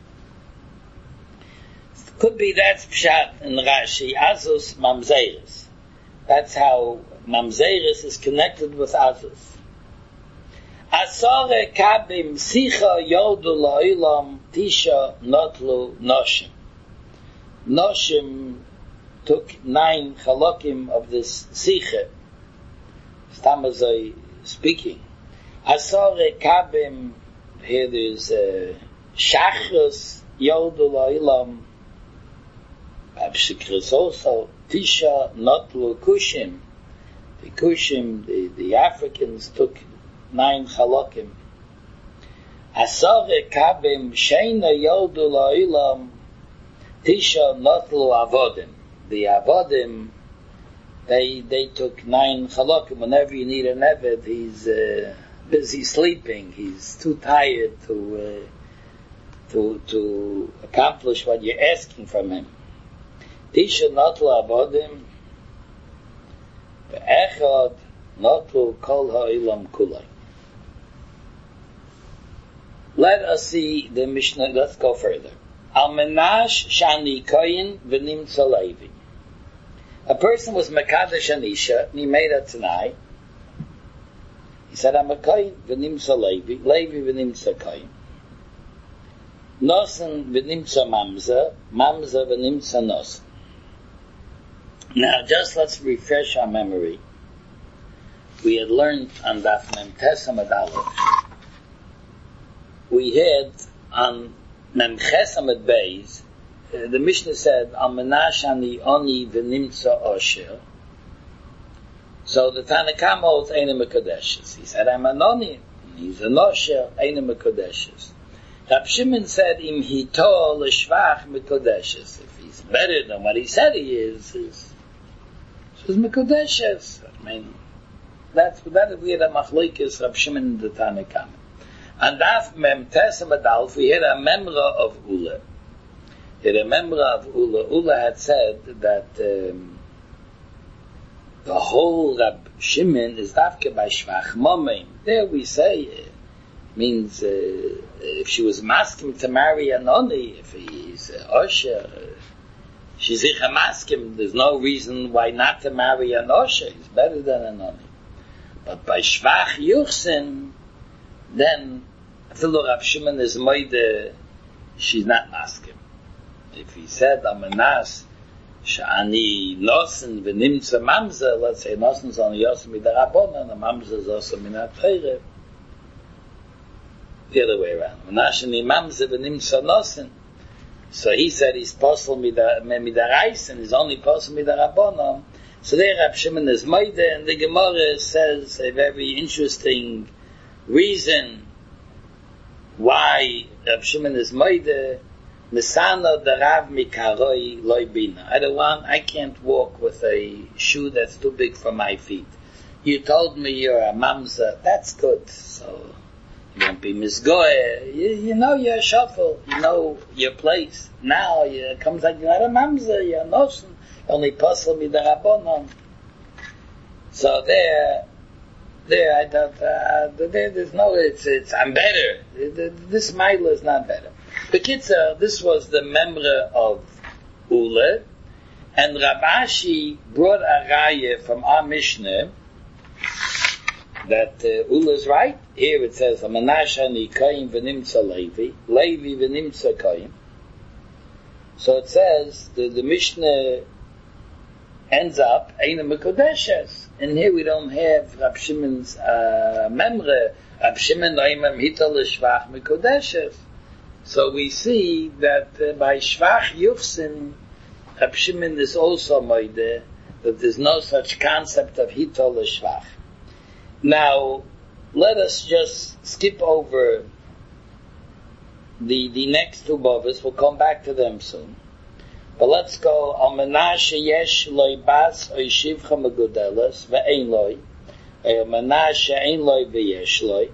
S1: Could be that's pshat in Rashi, Azus mamzeris. That's how mamzeris is connected with Aziz. Asore kabim sicha yodu la'ilam tisha notlu noshim. Noshim took nine chalokim of this sicha. Stamazai speaking. Asore kabim, here there's uh, shachros yodu la'ilam abshikris also tisha notlu kushim. The kushim, the, the Africans took nine chalokim. Asare kabim sheina yodu la'ilam tisha notlu avodim. The avodim, they they took nine chalokim. Whenever you need an eved, he's uh, busy sleeping. He's too tired to uh, to to accomplish what you're asking from him. Tisha notlu avodim ve'echad notlu kol ha'ilam kulay. Let us see the Mishnah. Let's go further. Al menash shani koyin v'nimtza levi. A person was mekadesh anisha, and he made a tanai. He said, I'm a koyin v'nimtza levi, levi v'nimtza koyin. Nosen v'nimtza mamza, mamza v'nimtza nosen. Now, just let's refresh our memory. We had learned on Daf Mem Tesam Adalot. We had on Mem Chesam Ad Beis, uh, the Mishnah said, Al menash ani oni v'nimtza osher. So the Tanakam holds Einer Mekadeshes. He said, I'm an oni, he's an osher, Einer Mekadeshes. Rab Shimon said, Im hito l'shvach Mekadeshes. If he's better than what he said he is, he's, he's Mekadeshes. I mean, that's that we had a machlokes Rab Shimon and the Tanakam. And Daf Mem Tesam Adalf, we had a memra of Ula. We had a memra of Ula. Ula had said that um, the whole Rab Shimon is Dafke by Shvach Momim. There we say it means uh, if she was maskim to marry an Oni, if he's uh, Osher, uh, she's a maskim, there's no reason why not to marry an Osher. He's better than an Oni. But by Shvach Yuchsin, then Filu Rav Shimon is moide, she's not maskim. If he said Amanas Shani Nosen v'nimtza mamza, let's say Nosen is only Yosem midarabona, and the mamza is also minat Torah. The other way around. Amanas Shani mamza v'nimtza Nosen. So he said he's possible midaraisen, and he's only possible midarabona. So there Rav Shimon is moide, and the Gemara says a very interesting reason why Rav Shimon is moide. Misana the Rav Mikaroi loy bina. I don't want, I can't walk with a shoe that's too big for my feet. You told me you're a mamza, that's good. So Don't be misgoy. You, you know your shuffle. You know your place. Now it comes like you're not a mamzer. You're notion. Only puzzle me the rabbonon. So there, there I don't. Uh, there, there's no. It's it's. I'm better. This mile is not better. Bekitzer, this was the memra of Ule, and Rav Ashi brought a raya from our Mishnah that uh, Ule is right. Here it says, Menashe ni Kaim v'nimtza Levi, Levi v'nimtza Kaim. So it says, the, the Mishnah ends up, Eina Mekodeshes. And here we don't have Rab Shimon's uh, memre, Rab Shimon Noimam Hita l'shvach Mekodeshes. So we see that uh, by Shvach Yufsin, Rab Shimon is also moide, that there's no such concept of Hita l'shvach. Now, let us just skip over the the next two bavas. We'll come back to them soon. But let's go. Al Menashe yesh loy bas oy shivcha megudelas ve'ein loy. Al Menashe ein loy ve'yesh loy.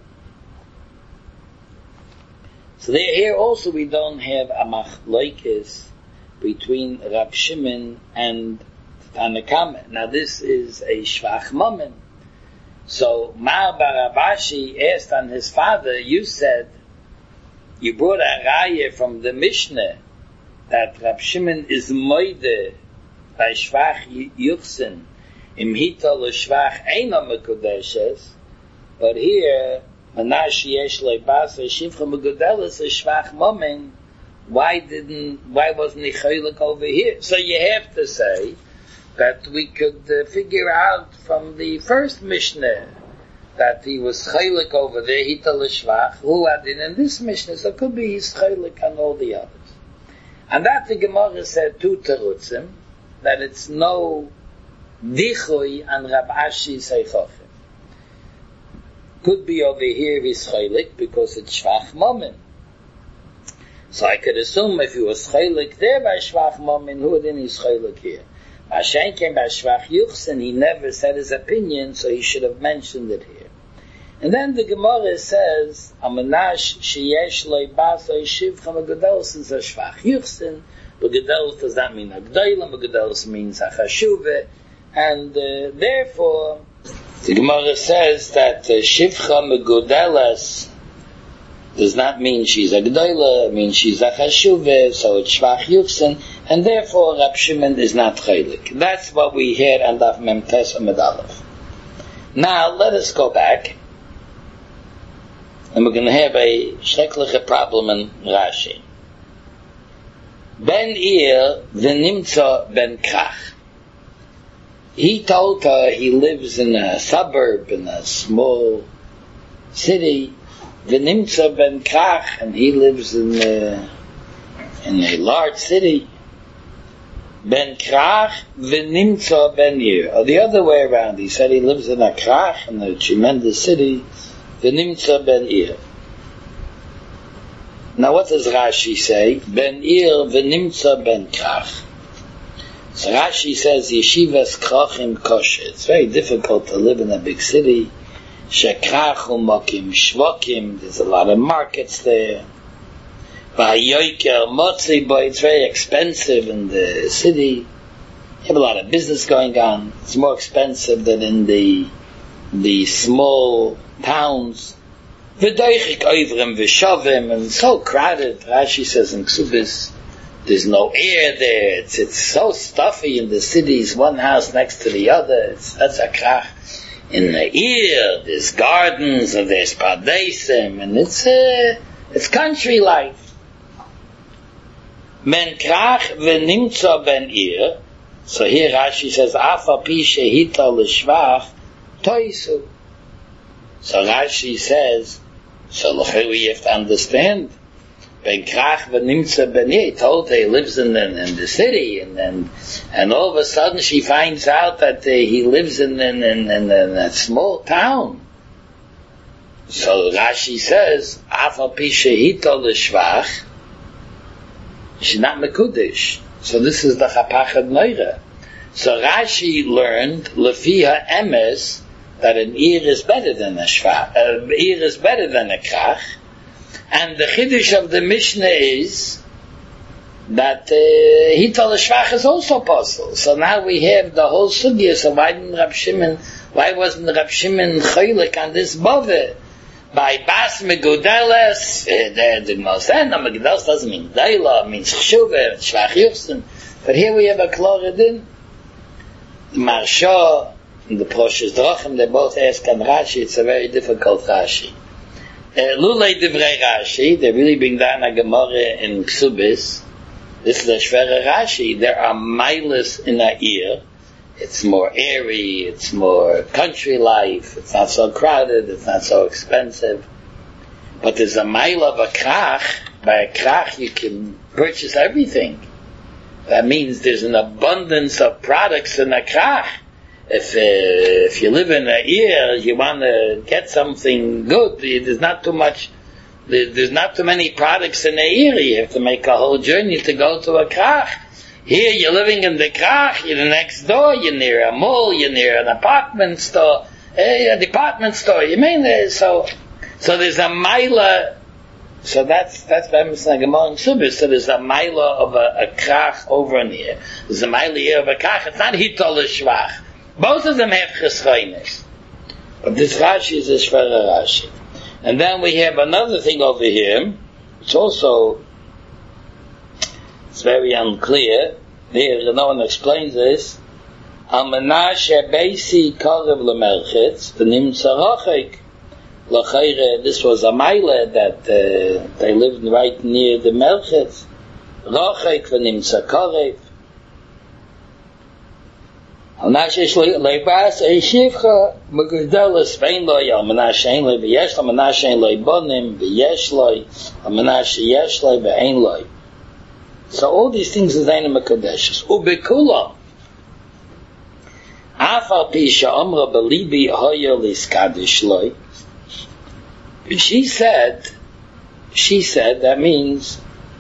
S1: So there, here also we don't have a machlokes between Rab Shimon and Tanna Kamma. Now this is a shvach moment. So Mar bar Abashi asked on his father, you said, you brought a raya from the Mishnah that Rab Shimon is moide by Shvach Yuchsin im Hita l'Shvach Eina Mekodeshes, but here Menashe yesh lo basa shivcha megudelas a Shvach Momen. Why didn't? Why wasn't he chaylik over here? So you have to say that we could uh, figure out from the first Mishnah that he was chaylik over there, Hita l'Shvach, who had in this Mishnah, so it could be he's chaylik on all the others. And that the Gemara said two terutzim, that it's no dichui on Rab Ashi Seichochem. Could be over here he's chaylik because it's Shvach Momen. So I could assume if he was chaylik there by Shvach Momen, who then he's chaylik here? Hashem came by Shvach Yuchsin, he never said his opinion, so he should have mentioned it here. And then the Gemara says, Amanash sheyesh loy baso shivcha megudelos is a Shvach Yuchsin, but Gedelos does not mean Agdoila, but Gedelos means a Chashuve, and uh, therefore, the Gemara says that uh, Shivcha Megudelas does not mean she's a Gdoila, it means she's a Chashuve, so it's Shvach Yuchsin, and therefore Rab Shimon is not Chaylik. That's what we hear on Daf Mem Tes Amud Aleph. Now, let us go back, and we're going to have a shrekliche problem in Rashi. Ben Ir v'nimtza ben Krach. He told her he lives in a suburb, in a small city, v'nimtza ben Krach, and he lives in a, in a large city. Ben Krach v'nimtza ben Ir. Or the other way around, he said he lives in a Krach, in a tremendous city, v'nimtza ben Ir. Now what does Rashi say? Ben Ir v'nimtza ben Krach. So Rashi says yeshivas krachim kosher. It's very difficult to live in a big city. Shekrachum mokim shvokim. There's a lot of markets there. V'hayoyker motzi boy. It's very expensive in the city. You have a lot of business going on. It's more expensive than in the the small towns. V'doichik oivrim v'shovim, and so crowded. Rashi says in Ksubis, there's no air there. It's it's so stuffy in the cities, one house next to the other. It's, that's a krach. In the ear, there's gardens and there's pardesim, and it's uh, it's country life. Men krach v'nimtza ben ir. So here Rashi says, Afa pi shehita l'shvach toisu. So Rashi says, so we have to understand. Ben Krach v'nimtza ben Ir. He told her he lives in the, in the city, and then and all of a sudden she finds out that uh, he lives in in, in, in in a small town. So Rashi says, Afal pi shehita l'shvach, she's not mekudesh. So this is the Chapachad Neira. So Rashi learned lefiha emes that an ear is better than a shvach, an ear is better than a krach, and the chiddush of the Mishnah is that uh, hital shvach is also possible. So now we have the whole sugya. So why didn't Rab Shimon? Why wasn't Rab Shimon chaylik on this bother? By bas megudeles, the the Gemara no megudeles doesn't mean daila, means chshuva, shvach yuchsin. But here we have a klora din. The Marsha and the Proshas Drachim, they both ask on Rashi. It's a very difficult Rashi. Lulei divrei Rashi, they really bring down a Gemara in Ksubis. This is a shvera Rashi. There are milas in a ear. It's more airy, it's more country life, it's not so crowded, it's not so expensive. But there's a mile of a krach. By a krach you can purchase everything. That means there's an abundance of products in a krach. If, uh, if you live in a ear, you want to get something good, there's not too much, there's not too many products in a ear. You have to make a whole journey to go to a krach. Here you're living in the krach, you're next door, you're near a mall, you're near an apartment store, a department store. You mean uh, so? So there's a mila. So that's that's what I'm saying. So there's a mila of a, a krach over and here. There's a mila here of a krach. It's not hitol shvach. Both of them have chesroines. But this Rashi is a shvera Rashi. And then we have another thing over here. It's also it's very unclear. There, no one explains this. Al menashe beisi karev lemelchitz v'nimtza rachek. L'chayre, this was a mile that uh, they lived right near the melchitz. Rachek v'nimtza karev. Al menashe leibas eishivcha megudeles vein loy. Al menashe ein loy v'yesh loy. Al menashe ein loy bonim v'yesh loy. Al menashe yesh loy v'ein loy. So all these things are Zayin HaMekadeshes. Ubekula. Afal Pisha Amra Belibi Hoya Liskadish Loi. She said, she said, that means,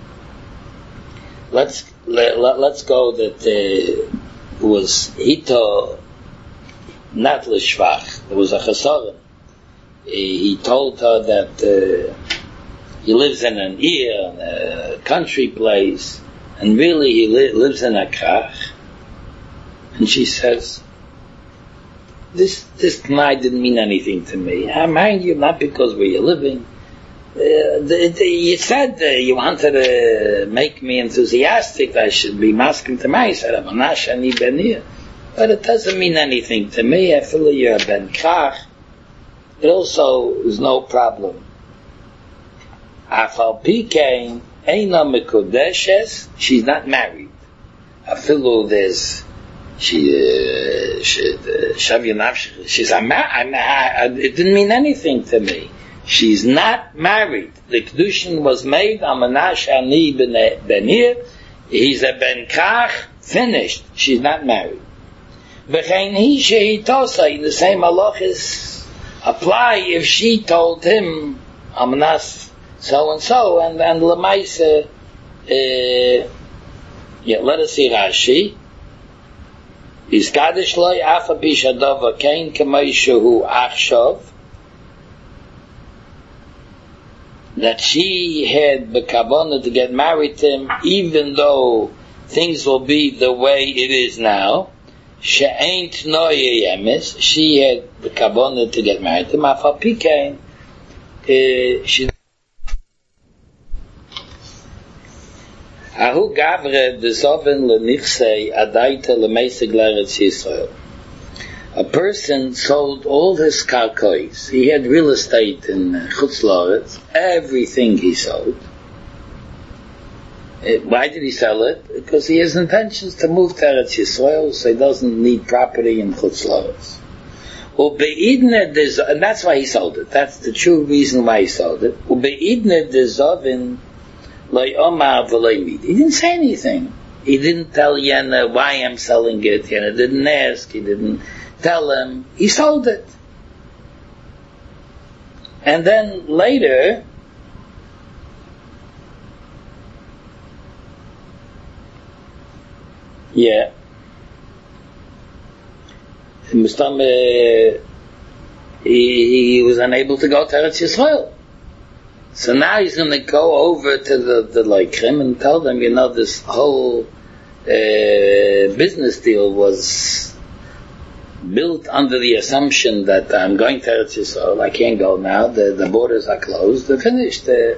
S1: let's, let, let, let's go that uh, it was Hito, not Lishvach. It was a Chesarim. He, he told her that uh, he lives in an ear, in a country place, and really he li- lives in a krach. And she says, this this night didn't mean anything to me. I mind you, not because where you're living. Uh, the, the, you said uh, you wanted to make me enthusiastic, I should be masking to me. I said, I'm a nashani ben here. But it doesn't mean anything to me. I feel you're a ben krach. It also is no problem. Afal Pikein Eina Mekudeshes, she's not married. Afilu there's she uh, she uh, she's a ma- I'm, I, it didn't mean anything to me. She's not married. The kedushin was made Amanash Ani Benir. He's a ben krach. Finished. She's not married. V'chein hi shehitosa. In the same halach is apply if she told him Amanas so and so, and and Lamaisa, uh, yeah, let us see Rashi. Is Kaddish loy afa bishadava kain kamaishahu achshav, that she had the kavanah to get married to him, even though things will be the way it is now. She ain't no yemes. She had the kavanah to get married to him. Afa pikain, she. Ahu gavre de zoven lenichsei adaita lemeisig l'eretz Yisrael. A person sold all his karkois. He had real estate in Chutz La'aretz. Everything he sold. Why did he sell it? Because he has intentions to move to Eretz Yisrael, so he doesn't need property in Chutz La'aretz. And that's why he sold it. That's the true reason why he sold it. Ubeidne de zovin. He didn't say anything. He didn't tell Yena why I'm selling it. Yena didn't ask. He didn't tell him. He sold it. And then later, yeah, he, he was unable to go to Eretz Yisrael. So now he's going to go over to the, the Loichim and tell them, you know, this whole uh, business deal was built under the assumption that I'm going to Eretz Yisrael. I can't go now. The, the borders are closed. They're finished. Uh,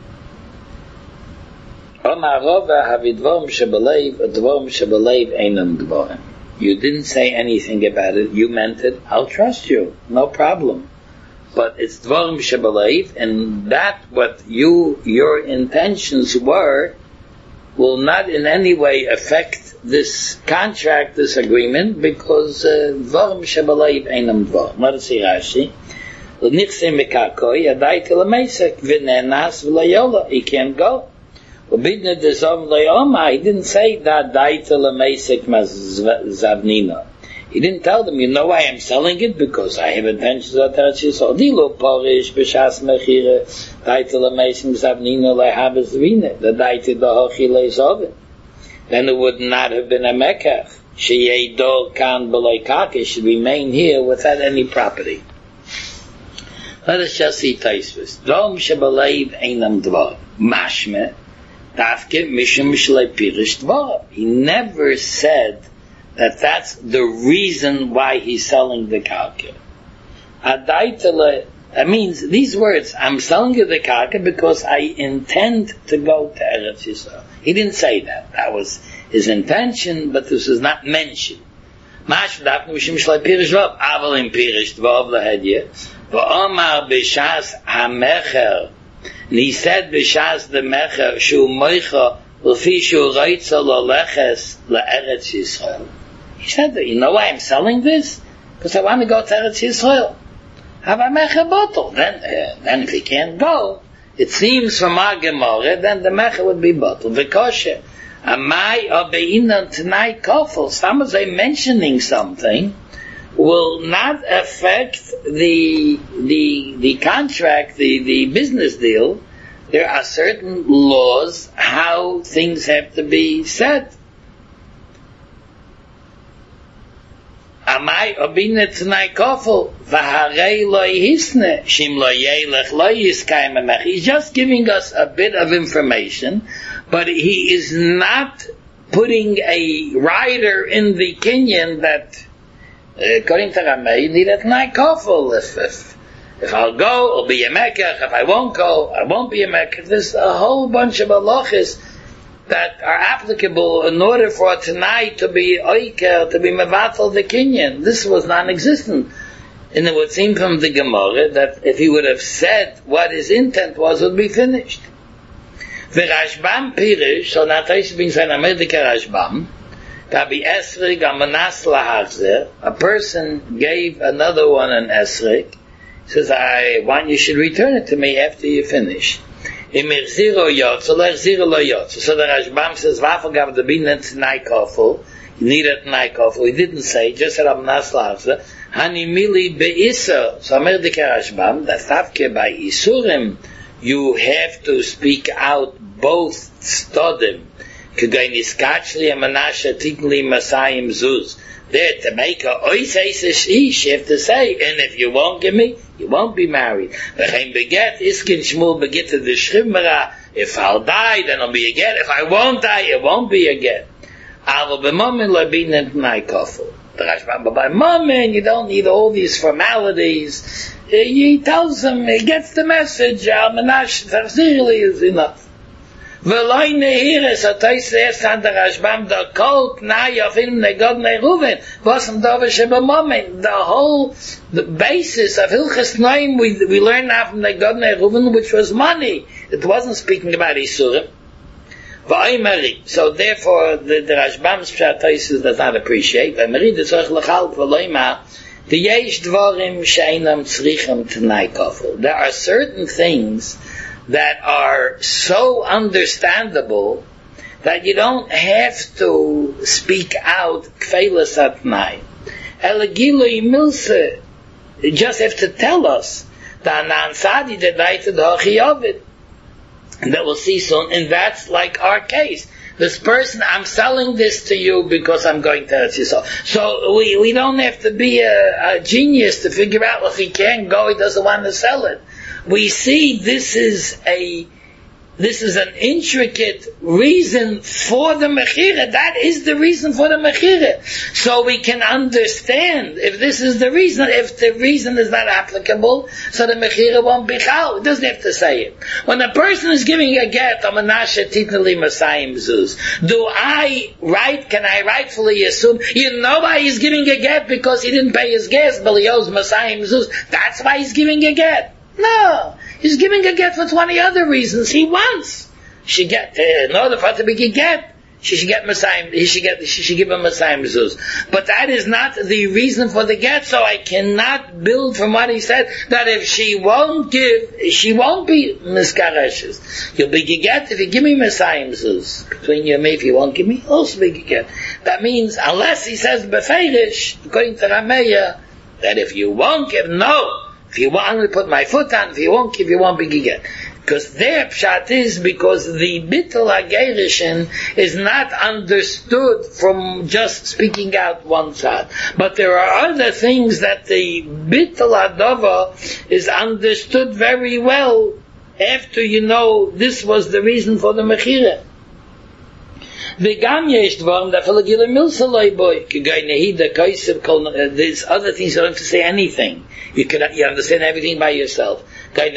S1: You didn't say anything about it. You meant it. I'll trust you. No problem. But it's dvarim shebeleiv, and that what you your intentions were will not in any way affect this contract, this agreement, because dvarim shebeleiv einam dvarim. Let us see Rashi. L'nichse mekakoi yadai telemeisek v'nenas v'layola. He can't go. He didn't say that daita lemesek zavnina. He didn't tell them, you know why I'm selling it? Because I have intentions of Eretz Yisrael. Dilo parish b'shas mechira daita lemesek zavnina lehabes vina. The daita dahochi leizovin. Then it would not have been a mekach. Sheyei dor kan b'loikake should remain here without any property. Let us just see Taisvus. Dom shebeleiv einam dvar. Mashme. He never said that that's the reason why he's selling the karka. That means these words, I'm selling you the karka because I intend to go to Eretz Yisrael. He didn't say that. That was his intention, but this is not mentioned. And he said, "B'shas the mecher shu moicha l'fi shu reitza l'leches la'eretz Yisrael." He said that, you know why I'm selling this? Because I want to go to Eretz Yisrael. Have a mecher bottle. Then, uh, then if he can't go, it seems from our Gemara, then the mecher would be bottled. V'kosher. Amai abeinan t'nai kofel. Some of them mentioning something will not affect the the the contract, the, the business deal. There are certain laws how things have to be said. Amai obinet t'nai kofel v'harei lo yihisne shim lo yelech lo yiskayim amech. He's just giving us a bit of information, but he is not putting a rider in the Kenyan that according to Rameh, you need a t'nai kofel. If, if, if I'll go, I'll be a mekach. If I won't go, I won't be a mekach. There's a whole bunch of halachas that are applicable in order for a t'nai to be oiker, to be mevatel the kinyan. This was non-existent. And it would seem from the Gemara that if he would have said what his intent was, it would be finished. The Rashbam Pirish, so now Taish being said, America Rashbam, a person gave another one an esrik. He says, I want you should return it to me after you finish. So the Rashbam says, you need a t'nai kofel. He didn't say, just said Amnas lahachzer. Hani mili be'isa. So America Rashbam, that tafke by isurim, you have to speak out both stodim. There, to make a oiseish ish, you have to say, and if you won't give me, you won't be married. If I'll die, then I'll be a get. If I won't die, it won't be a get. But by moment, you don't need all these formalities. He tells him, he gets the message, Al-Manash Tafsirli is enough. V'loi nehiris, a tois erst an der Rashbam, der kol t'nai of him negod neruven, wasam dove sheba moment. The whole the basis of Hilchas Noim, we, we learned now from negod neruven, which was money. It wasn't speaking about Isurim. V'oimeri. So therefore, the, the Rashbam's Pshatoises does not appreciate. V'oimeri, the tzorch l'chal v'loima, the yesh dvorim she'einam tzrichem t'nai kofel. There are certain things that are so understandable that you don't have to speak out kfeilas atnai. Elegiloi milse, you just have to tell us that an ansadi that daita d'hochi ovid. And that we'll see soon, and that's like our case. This person, I'm selling this to you because I'm going to Eretz Yisrael. So we, we don't have to be a, a genius to figure out if he can't go, he doesn't want to sell it. We see this is a This is an intricate reason for the mechira. That is the reason for the mechira. So we can understand if this is the reason. If the reason is not applicable, so the mechira won't be chal. It doesn't have to say it. When a person is giving a get, do I right? Can I rightfully assume you know why he's giving a get because he didn't pay his gas bill? He owes Masayim Zuz. That's why he's giving a get. No. He's giving a get for twenty other reasons. He wants. She get uh, in order for her to be a get, she should get Masayim. He should get. She should give him Masayim Zuz. But that is not the reason for the get. So I cannot build from what he said that if she won't give, she won't be miskareshes. You'll be a get if you give me Masayim Zuz. Between you and me, if you won't give me, also be a get. That means unless he says befeirish, according to Rameya, that if you won't give, no. If you want to put my foot on, if you won't give, you won't be giget. Because their pshat is because the bittul hagerishin is not understood from just speaking out one side. But there are other things that the bittul hadava is understood very well after you know this was the reason for the mechira. There's other things you don't have to say anything. You can you understand everything by yourself. A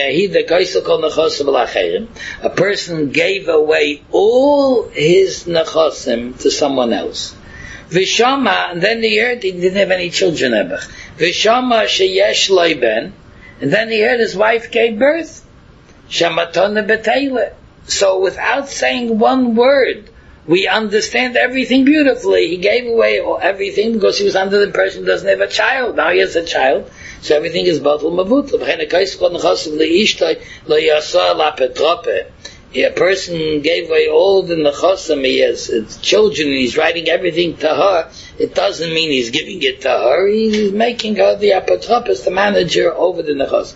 S1: person gave away all his nechosim to someone else. Vishama, and then he heard he didn't have any children ever. Vishama sheyesh loiben, and then he heard his wife gave birth. Shamatona betayla. So without saying one word, we understand everything beautifully. He gave away everything because he was under the impression he doesn't have a child. Now he has a child, so everything is batul mavutal. A person gave away all the nechosim, he has children, and he's writing everything to her. It doesn't mean he's giving it to her. He's making her the apotropos, the manager over the nechosim.